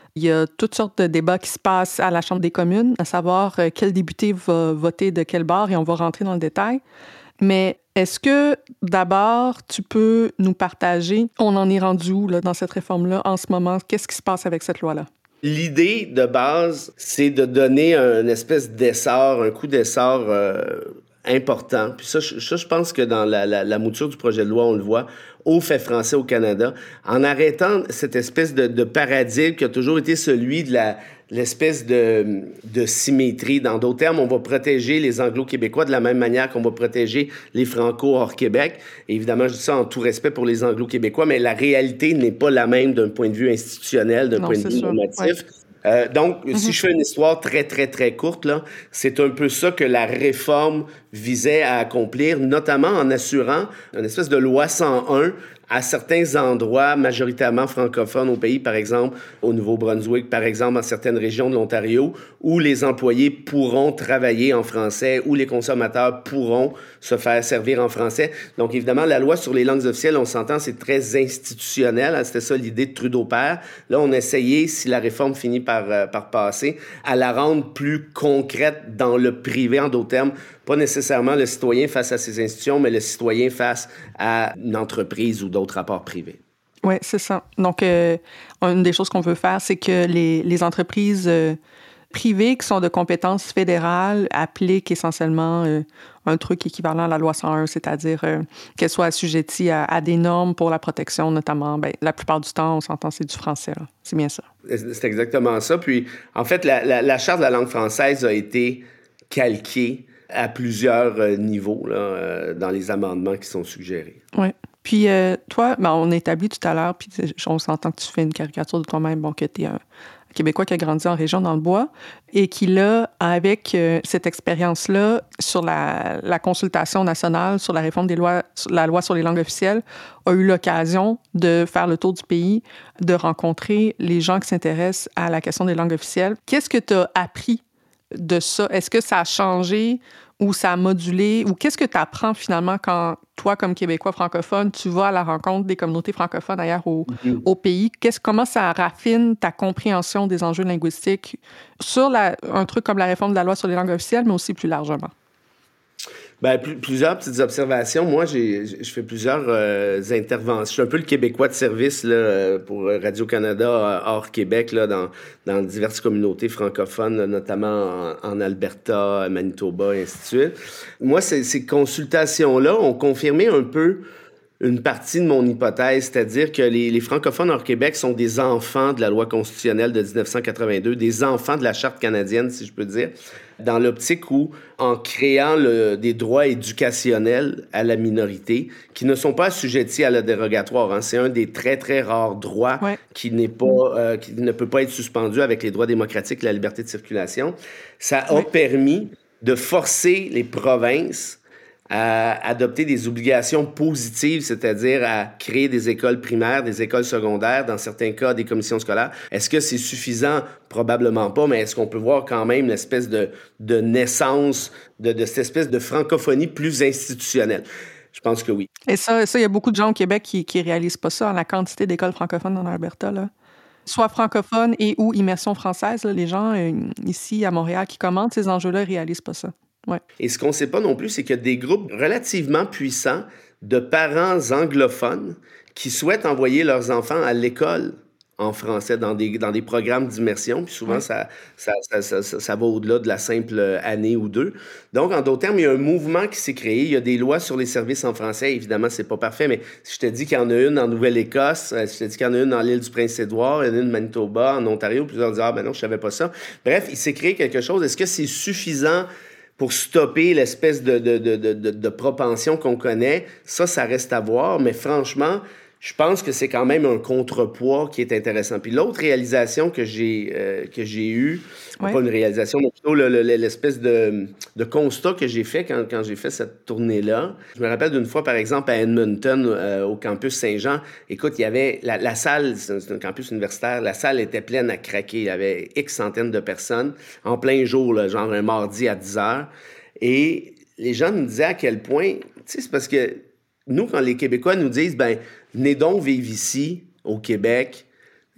Il y a toutes sortes de débats qui se passent à la Chambre des communes, à savoir euh, quel député va voter de quel bord, et on va rentrer dans le détail. Mais est-ce que, d'abord, tu peux nous partager, on en est rendu où là, dans cette réforme-là en ce moment? Qu'est-ce qui se passe avec cette loi-là? L'idée de base, c'est de donner un espèce d'essor, un coup d'essor euh, important. Puis ça, je, ça, je pense que dans la, la, la mouture du projet de loi, on le voit, au fait français au Canada, en arrêtant cette espèce de, de paradigme qui a toujours été celui de la l'espèce de, de symétrie. Dans d'autres termes, on va protéger les Anglo-Québécois de la même manière qu'on va protéger les Franco hors Québec. Et évidemment, je dis ça en tout respect pour les Anglo-Québécois, mais la réalité n'est pas la même d'un point de vue institutionnel, d'un non, point de vue sûr. normatif. Ouais. Euh, donc, mm-hmm. si je fais une histoire très, très, très courte, là, c'est un peu ça que la réforme visait à accomplir, notamment en assurant une espèce de loi cent un à certains endroits majoritairement francophones au pays, par exemple au Nouveau-Brunswick, par exemple dans certaines régions de l'Ontario, où les employés pourront travailler en français, où les consommateurs pourront se faire servir en français. Donc évidemment, la loi sur les langues officielles, on s'entend, c'est très institutionnel. Hein, c'était ça l'idée de Trudeau-Père. Là, on a essayé, si la réforme finit par, euh, par passer, à la rendre plus concrète dans le privé, en d'autres termes, pas nécessairement le citoyen face à ses institutions, mais le citoyen face à une entreprise ou d'autres rapports privés. Oui, c'est ça. Donc, euh, une des choses qu'on veut faire, c'est que les, les entreprises euh, privées qui sont de compétences fédérales appliquent essentiellement euh, un truc équivalent à la loi cent un, c'est-à-dire euh, qu'elles soient assujetties à, à des normes pour la protection, notamment. Bien, la plupart du temps, on s'entend, c'est du français. Là. C'est bien ça. C'est exactement ça. Puis, en fait, la, la, la Charte de la langue française a été calquée à plusieurs euh, niveaux là, euh, dans les amendements qui sont suggérés. Oui. Puis euh, toi, ben, on a établi tout à l'heure, puis on s'entend que tu fais une caricature de toi-même, bon, que tu es un Québécois qui a grandi en région dans le bois et qui, là, avec euh, cette expérience-là sur la, la consultation nationale sur la réforme des lois, la loi sur les langues officielles, a eu l'occasion de faire le tour du pays, de rencontrer les gens qui s'intéressent à la question des langues officielles. Qu'est-ce que tu as appris de ça? Est-ce que ça a changé ou ça a modulé? Ou qu'est-ce que tu apprends finalement quand toi, comme Québécois francophone, tu vas à la rencontre des communautés francophones ailleurs au, mm-hmm. au pays? Qu'est-ce, comment ça raffine ta compréhension des enjeux linguistiques sur la, un truc comme la réforme de la loi sur les langues officielles, mais aussi plus largement? Ben, plus, plusieurs petites observations. Moi, j'ai, je fais plusieurs euh, interventions. Je suis un peu le Québécois de service là, pour Radio-Canada hors Québec, là, dans, dans diverses communautés francophones, là, notamment en, en Alberta, Manitoba, et ainsi de suite. Moi, ces, ces consultations-là ont confirmé un peu une partie de mon hypothèse, c'est-à-dire que les, les francophones hors Québec sont des enfants de la loi constitutionnelle de dix-neuf cent quatre-vingt-deux, des enfants de la Charte canadienne, si je peux dire, dans l'optique où, en créant le, des droits éducationnels à la minorité, qui ne sont pas assujettis à la dérogatoire. Hein. C'est un des très, très rares droits ouais. qui n'est pas, euh, qui ne peut pas être suspendu avec les droits démocratiques et la liberté de circulation. Ça a ouais. permis de forcer les provinces à adopter des obligations positives, c'est-à-dire à créer des écoles primaires, des écoles secondaires, dans certains cas, des commissions scolaires. Est-ce que c'est suffisant? Probablement pas, mais est-ce qu'on peut voir quand même l'espèce de, de naissance de, de cette espèce de francophonie plus institutionnelle? Je pense que oui. Et ça, ça, il y a beaucoup de gens au Québec qui ne réalisent pas ça, la quantité d'écoles francophones en Alberta, là. Soit francophones et ou immersion française, là, les gens euh, ici à Montréal qui commentent ces enjeux-là ne réalisent pas ça. Ouais. Et ce qu'on ne sait pas non plus, c'est qu'il y a des groupes relativement puissants de parents anglophones qui souhaitent envoyer leurs enfants à l'école en français dans des, dans des programmes d'immersion. Puis souvent, ouais. ça, ça, ça, ça, ça, ça va au-delà de la simple année ou deux. Donc, en d'autres termes, il y a un mouvement qui s'est créé. Il y a des lois sur les services en français. Évidemment, c'est pas parfait, mais si je te dis qu'il y en a une en Nouvelle-Écosse, si je te dis qu'il y en a une dans l'île du Prince-Édouard, il y en a une Manitoba, en Ontario, plusieurs disent « Ah, ben non, je savais pas ça. » Bref, il s'est créé quelque chose. Est-ce que c'est suffisant pour stopper l'espèce de, de, de, de, de propension qu'on connaît? Ça, ça reste à voir. Mais franchement, je pense que c'est quand même un contrepoids qui est intéressant. Puis l'autre réalisation que j'ai, euh, que j'ai eue, ouais. pas une réalisation, mais plutôt le, le, l'espèce de, de constat que j'ai fait quand, quand j'ai fait cette tournée-là. Je me rappelle d'une fois, par exemple, à Edmonton, euh, au campus Saint-Jean. Écoute, il y avait la, la salle, c'est un campus universitaire, la salle était pleine à craquer. Il y avait X centaines de personnes en plein jour, là, genre un mardi à dix heures. Et les gens nous disaient à quel point, tu sais, c'est parce que nous, quand les Québécois nous disent, ben, venez donc vivre ici, au Québec,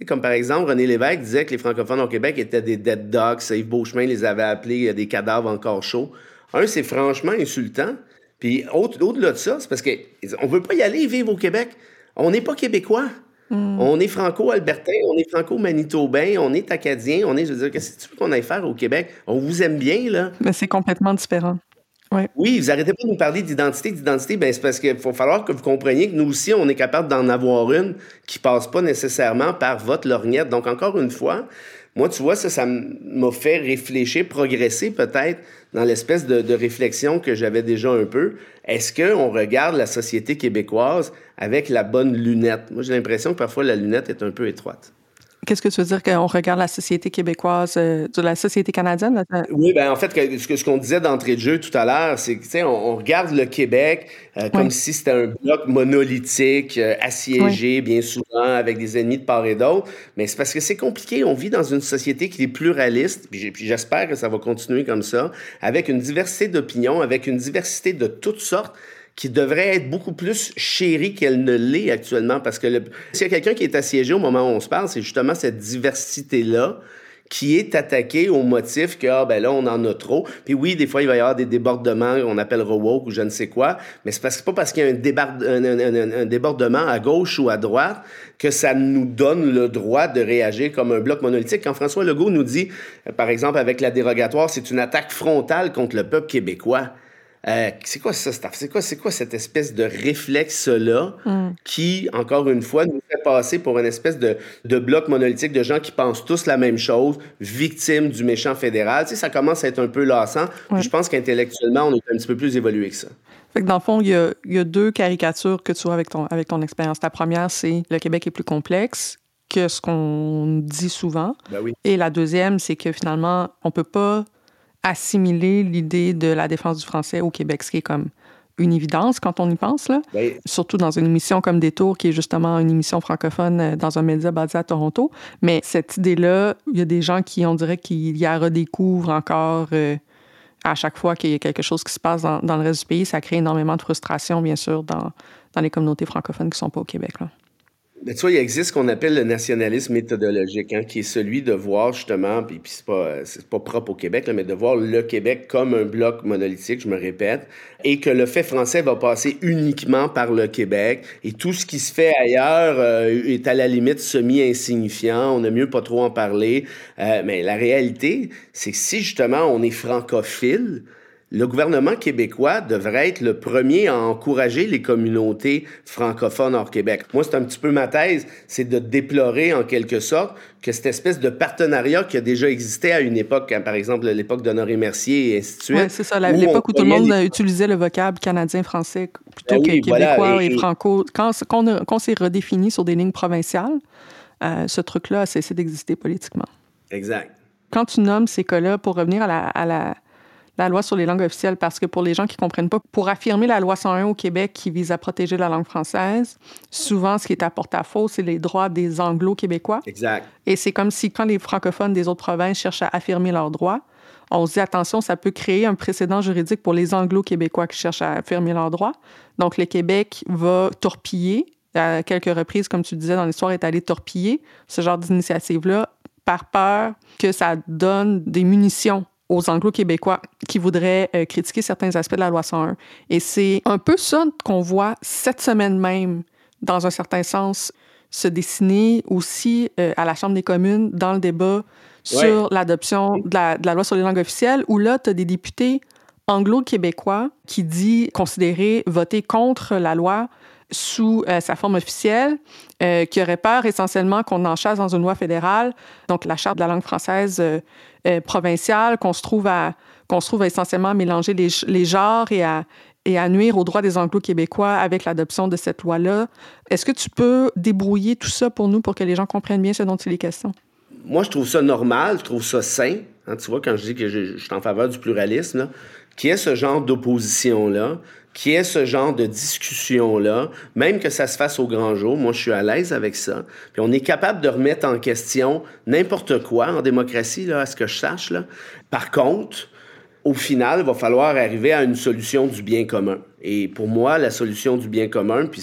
Comme par exemple, René Lévesque disait que les francophones au Québec étaient des dead dogs. Yves Beauchemin les avait appelés des cadavres encore chauds. Un, c'est franchement insultant. Puis au-delà de ça, c'est parce qu'on ne veut pas y aller vivre au Québec. On n'est pas Québécois. Mm. On est franco-albertain, on est franco-manitobain, on est acadien, on est, je veux dire, qu'est-ce que tu veux qu'on aille faire au Québec? On vous aime bien, là. Mais c'est complètement différent. Ouais. Oui, vous arrêtez pas de nous parler d'identité, d'identité, ben c'est parce qu'il va falloir que vous compreniez que nous aussi, on est capable d'en avoir une qui passe pas nécessairement par votre lorgnette. Donc, encore une fois, moi, tu vois, ça, ça m'a fait réfléchir, progresser peut-être dans l'espèce de, de réflexion que j'avais déjà un peu. Est-ce qu'on regarde la société québécoise avec la bonne lunette? Moi, j'ai l'impression que parfois la lunette est un peu étroite. Qu'est-ce que tu veux dire qu'on regarde la société québécoise, euh, de la société canadienne? Là? Oui, ben en fait, que, ce, que, ce qu'on disait d'entrée de jeu tout à l'heure, c'est que, tu sais, on, on regarde le Québec euh, comme oui. si c'était un bloc monolithique, euh, assiégé oui. bien souvent, avec des ennemis de part et d'autre. Mais c'est parce que c'est compliqué. On vit dans une société qui est pluraliste, puis, puis j'espère que ça va continuer comme ça, avec une diversité d'opinions, avec une diversité de toutes sortes, qui devrait être beaucoup plus chérie qu'elle ne l'est actuellement. Parce que le... s'il y a quelqu'un qui est assiégé au moment où on se parle, c'est justement cette diversité-là qui est attaquée au motif que, ah, ben là, on en a trop. Puis oui, des fois, il va y avoir des débordements, on appellera woke ou je ne sais quoi, mais c'est, parce, c'est pas parce qu'il y a un, débar... un, un, un, un débordement à gauche ou à droite que ça nous donne le droit de réagir comme un bloc monolithique. Quand François Legault nous dit, par exemple, avec la dérogatoire, c'est une attaque frontale contre le peuple québécois. Euh, c'est quoi ça, c'est quoi, c'est quoi cette espèce de réflexe-là mm. qui, encore une fois, nous fait passer pour une espèce de, de bloc monolithique de gens qui pensent tous la même chose, victimes du méchant fédéral. Tu sais, ça commence à être un peu lassant. Ouais. Puis je pense qu'intellectuellement, on est un petit peu plus évolué que ça. Fait que dans le fond, il y a, il y a deux caricatures que tu vois avec ton, avec ton expérience. La première, c'est le Québec est plus complexe que ce qu'on dit souvent. Ben oui. Et la deuxième, c'est que finalement, on peut pas assimiler l'idée de la défense du français au Québec, ce qui est comme une évidence quand on y pense, là. Oui. Surtout dans une émission comme Détour, qui est justement une émission francophone dans un média basé à Toronto. Mais cette idée-là, il y a des gens qui, on dirait, qui y redécouvrent encore euh, à chaque fois qu'il y a quelque chose qui se passe dans, dans le reste du pays. Ça crée énormément de frustration, bien sûr, dans, dans les communautés francophones qui ne sont pas au Québec, là. Mais tu vois, il existe ce qu'on appelle le nationalisme méthodologique, hein, qui est celui de voir justement, puis, puis c'est pas, c'est pas propre au Québec, là, mais de voir le Québec comme un bloc monolithique, je me répète, et que le fait français va passer uniquement par le Québec, et tout ce qui se fait ailleurs euh, est à la limite semi-insignifiant, on a mieux pas trop en parler. Euh, mais la réalité, c'est que si justement on est francophile, le gouvernement québécois devrait être le premier à encourager les communautés francophones hors Québec. Moi, c'est un petit peu ma thèse, c'est de déplorer en quelque sorte que cette espèce de partenariat qui a déjà existé à une époque, hein, par exemple l'époque d'Honoré Mercier et ainsi de suite. Oui, c'est ça, la, l'époque où tout le monde les... utilisait le vocable canadien-français plutôt ben que oui, québécois voilà, et, et franco. Quand, quand, on, quand on s'est redéfini sur des lignes provinciales, euh, ce truc-là a cessé d'exister politiquement. Exact. Quand tu nommes ces cas-là, pour revenir à la... À la la loi sur les langues officielles, parce que pour les gens qui ne comprennent pas, pour affirmer la loi cent un au Québec qui vise à protéger la langue française, souvent, ce qui est à porte-à-faux, c'est les droits des Anglo-Québécois. Exact. Et c'est comme si, quand les francophones des autres provinces cherchent à affirmer leurs droits, on se dit, attention, ça peut créer un précédent juridique pour les Anglo-Québécois qui cherchent à affirmer leurs droits. Donc, le Québec va torpiller, à quelques reprises, comme tu disais dans l'histoire, est allé torpiller ce genre d'initiative-là par peur que ça donne des munitions aux Anglo-Québécois qui voudraient euh, critiquer certains aspects de la loi cent un. Et c'est un peu ça qu'on voit cette semaine même, dans un certain sens, se dessiner aussi euh, à la Chambre des communes dans le débat sur ouais. l'adoption de la, de la loi sur les langues officielles, où là, tu as des députés anglo-québécois qui disent considérer voter contre la loi sous euh, sa forme officielle, euh, qui aurait peur essentiellement qu'on en chasse dans une loi fédérale, donc la Charte de la langue française euh, euh, provinciale, qu'on se trouve à, qu'on se trouve à essentiellement mélanger les, les genres et à, et à nuire aux droits des Anglo-Québécois avec l'adoption de cette loi-là. Est-ce que tu peux débrouiller tout ça pour nous, pour que les gens comprennent bien ce dont il est question? Moi, je trouve ça normal, je trouve ça sain. Hein, tu vois, quand je dis que je, je suis en faveur du pluralisme, là, qu'il y ait ce genre d'opposition-là, qu'il y ait ce genre de discussion-là, même que ça se fasse au grand jour, moi, je suis à l'aise avec ça. Puis on est capable de remettre en question n'importe quoi en démocratie, là, à ce que je sache, là. Par contre, au final, il va falloir arriver à une solution du bien commun. Et pour moi, la solution du bien commun, puis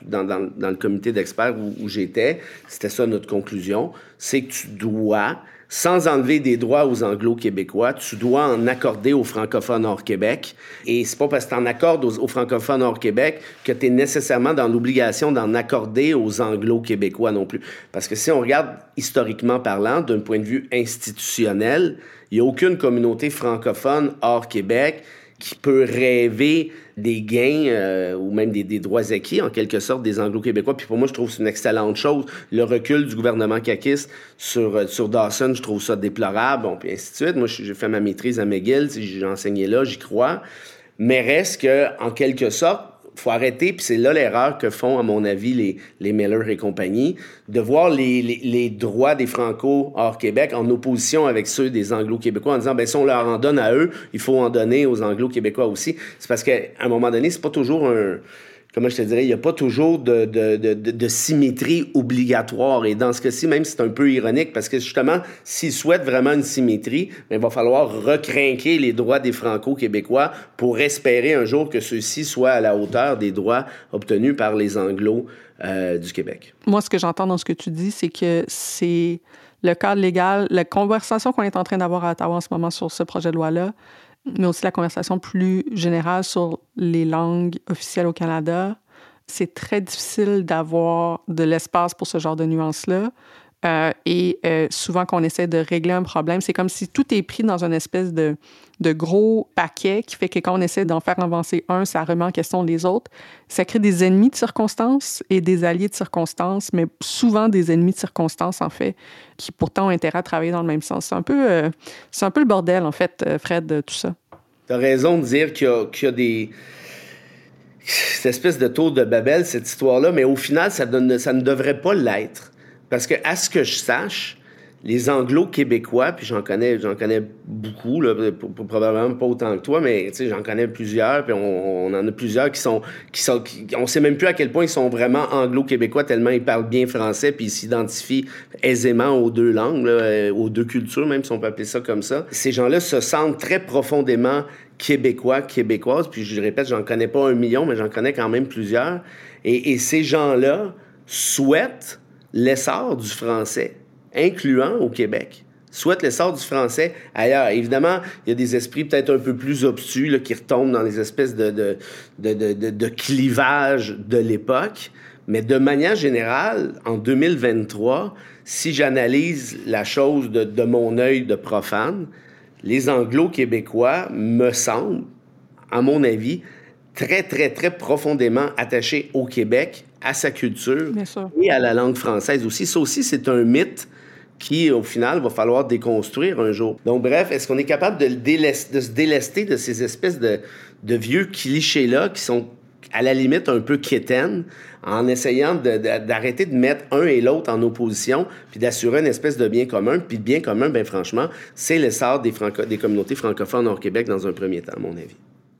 dans, dans, dans le comité d'experts où, où j'étais, c'était ça notre conclusion, c'est que tu dois, sans enlever des droits aux Anglo-Québécois, tu dois en accorder aux francophones hors Québec. Et c'est pas parce que tu en accordes aux, aux francophones hors Québec que tu es nécessairement dans l'obligation d'en accorder aux Anglo-Québécois non plus. Parce que si on regarde historiquement parlant, d'un point de vue institutionnel, il n'y a aucune communauté francophone hors Québec qui peut rêver des gains euh, ou même des, des droits acquis, en quelque sorte, des Anglo-Québécois. Puis pour moi, je trouve que c'est une excellente chose. Le recul du gouvernement caquiste sur, sur Dawson, je trouve ça déplorable, bon, puis ainsi de suite. Moi, j'ai fait ma maîtrise à McGill, j'ai enseigné là, j'y crois. Mais reste que, en quelque sorte, il faut arrêter, puis c'est là l'erreur que font, à mon avis, les, les Miller et compagnie, de voir les, les, les droits des Franco hors Québec en opposition avec ceux des Anglo-Québécois, en disant, ben si on leur en donne à eux, il faut en donner aux Anglo-Québécois aussi. C'est parce qu'à un moment donné, c'est pas toujours un... Comment je te dirais, il n'y a pas toujours de, de, de, de, de symétrie obligatoire. Et dans ce cas-ci, même, c'est un peu ironique parce que justement, s'ils souhaitent vraiment une symétrie, bien, il va falloir recrinquer les droits des Franco-Québécois pour espérer un jour que ceux-ci soient à la hauteur des droits obtenus par les Anglos euh, du Québec. Moi, ce que j'entends dans ce que tu dis, c'est que c'est le cadre légal, la conversation qu'on est en train d'avoir à Ottawa en ce moment sur ce projet de loi-là, mais aussi la conversation plus générale sur les langues officielles au Canada. C'est très difficile d'avoir de l'espace pour ce genre de nuances-là. Euh, et euh, souvent, quand on essaie de régler un problème, c'est comme si tout est pris dans une espèce de, de gros paquet qui fait que quand on essaie d'en faire avancer un, ça remet en question les autres. Ça crée des ennemis de circonstances et des alliés de circonstances, mais souvent des ennemis de circonstances, en fait, qui pourtant ont intérêt à travailler dans le même sens. C'est un peu, euh, c'est un peu le bordel, en fait, Fred, tout ça. Tu as raison de dire qu'il y a, qu'il y a des... cette espèce de tour de Babel, cette histoire-là, mais au final, ça, donne, ça ne devrait pas l'être. Parce que, à ce que je sache, les Anglo-Québécois, puis j'en connais, j'en connais beaucoup, là, pour, pour, probablement pas autant que toi, mais j'en connais plusieurs, puis on, on en a plusieurs qui sont... Qui sont qui, on sait même plus à quel point ils sont vraiment Anglo-Québécois, tellement ils parlent bien français, puis ils s'identifient aisément aux deux langues, là, aux deux cultures, même si on peut appeler ça comme ça. Ces gens-là se sentent très profondément Québécois, Québécoises, puis je le répète, j'en connais pas un million, mais j'en connais quand même plusieurs. Et, et ces gens-là souhaitent l'essor du français, incluant au Québec, souhaitent l'essor du français ailleurs. Évidemment, il y a des esprits peut-être un peu plus obtus là, qui retombent dans les espèces de, de, de, de, de, de clivages de l'époque, mais de manière générale, en deux mille vingt-trois, si j'analyse la chose de, de mon œil de profane, les Anglo-Québécois me semblent, à mon avis, très, très, très profondément attachés au Québec, à sa culture et à la langue française aussi. Ça aussi, c'est un mythe qui, au final, va falloir déconstruire un jour. Donc, bref, est-ce qu'on est capable de, délester, de se délester de ces espèces de, de vieux clichés-là qui sont, à la limite, un peu quétaines, en essayant de, de, d'arrêter de mettre un et l'autre en opposition, puis d'assurer une espèce de bien commun. Puis le bien commun, bien franchement, c'est l'essor des, franco- des communautés francophones hors Québec dans un premier temps, à mon avis.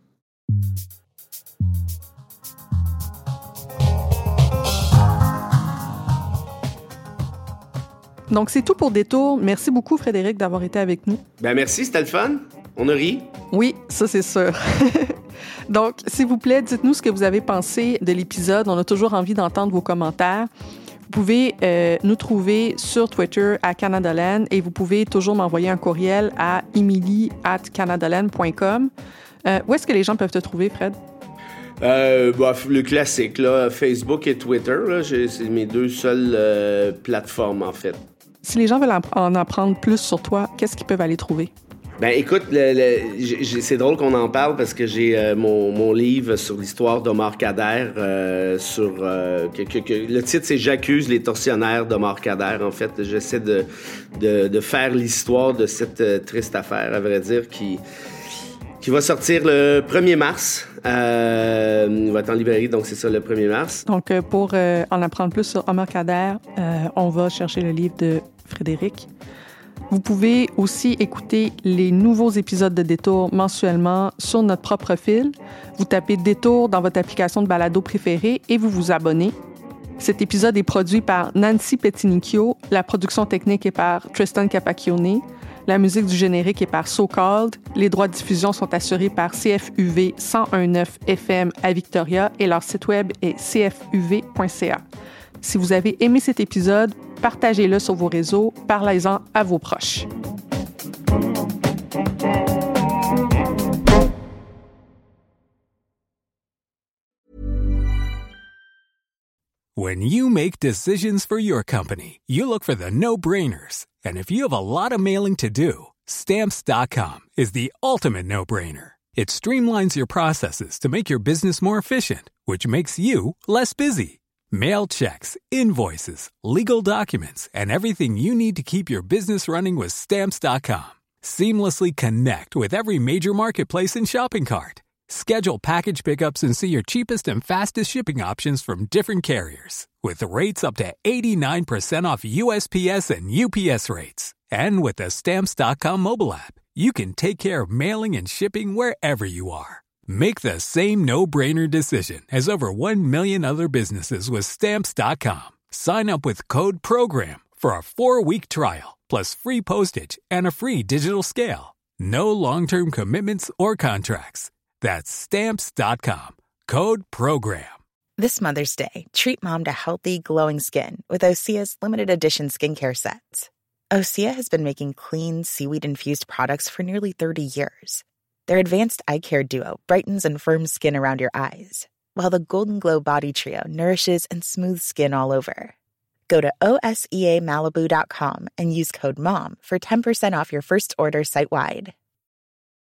Donc, c'est tout pour Détour. Merci beaucoup, Frédéric, d'avoir été avec nous. Ben merci, c'était le fun. On a ri. Oui, ça, c'est sûr. Donc, s'il vous plaît, dites-nous ce que vous avez pensé de l'épisode. On a toujours envie d'entendre vos commentaires. Vous pouvez euh, nous trouver sur Twitter à Canadaland et vous pouvez toujours m'envoyer un courriel à emily at canadaland point com. Euh, où est-ce que les gens peuvent te trouver, Fred? Euh, bah, le classique, là, Facebook et Twitter, là, j'ai, c'est mes deux seules euh, plateformes, en fait. Si les gens veulent en apprendre plus sur toi, qu'est-ce qu'ils peuvent aller trouver? Ben écoute, le, le, j'ai, c'est drôle qu'on en parle parce que j'ai euh, mon, mon livre sur l'histoire d'Omar Khadr, euh, sur euh, que, que, que, le titre c'est « J'accuse les tortionnaires d'Omar Khadr ». En fait, j'essaie de, de, de faire l'histoire de cette euh, triste affaire, à vrai dire, qui... qui va sortir le premier mars. Euh, il va être en librairie, donc c'est ça, le premier mars. Donc, pour euh, en apprendre plus sur Omar Khadr, euh, on va chercher le livre de Frédéric. Vous pouvez aussi écouter les nouveaux épisodes de Détour mensuellement sur notre propre fil. Vous tapez Détour dans votre application de balado préférée et vous vous abonnez. Cet épisode est produit par Nancy Petinicchio. La production technique est par Tristan Capacchione. La musique du générique est par So Called. Les droits de diffusion sont assurés par C F U V cent un virgule neuf F M à Victoria et leur site web est c f u v point c a. Si vous avez aimé cet épisode, partagez-le sur vos réseaux, parlez-en à vos proches. When you make decisions for your company, you look for the no-brainers. And if you have a lot of mailing to do, Stamps dot com is the ultimate no-brainer. It streamlines your processes to make your business more efficient, which makes you less busy. Mail checks, invoices, legal documents, and everything you need to keep your business running with Stamps dot com. Seamlessly connect with every major marketplace and shopping cart. Schedule package pickups and see your cheapest and fastest shipping options from different carriers. With rates up to eighty-nine percent off U S P S and U P S rates. And with the Stamps dot com mobile app, you can take care of mailing and shipping wherever you are. Make the same no-brainer decision as over one million other businesses with Stamps dot com. Sign up with code PROGRAM for a four-week trial, plus free postage and a free digital scale. No long-term commitments or contracts. That's Stamps dot com. Code PROGRAM. This Mother's Day, treat Mom to healthy, glowing skin with Osea's limited edition skincare sets. Osea has been making clean, seaweed-infused products for nearly thirty years. Their advanced eye care duo brightens and firms skin around your eyes, while the Golden Glow Body Trio nourishes and smooths skin all over. Go to O S E A Malibu dot com and use code MOM for ten percent off your first order site-wide.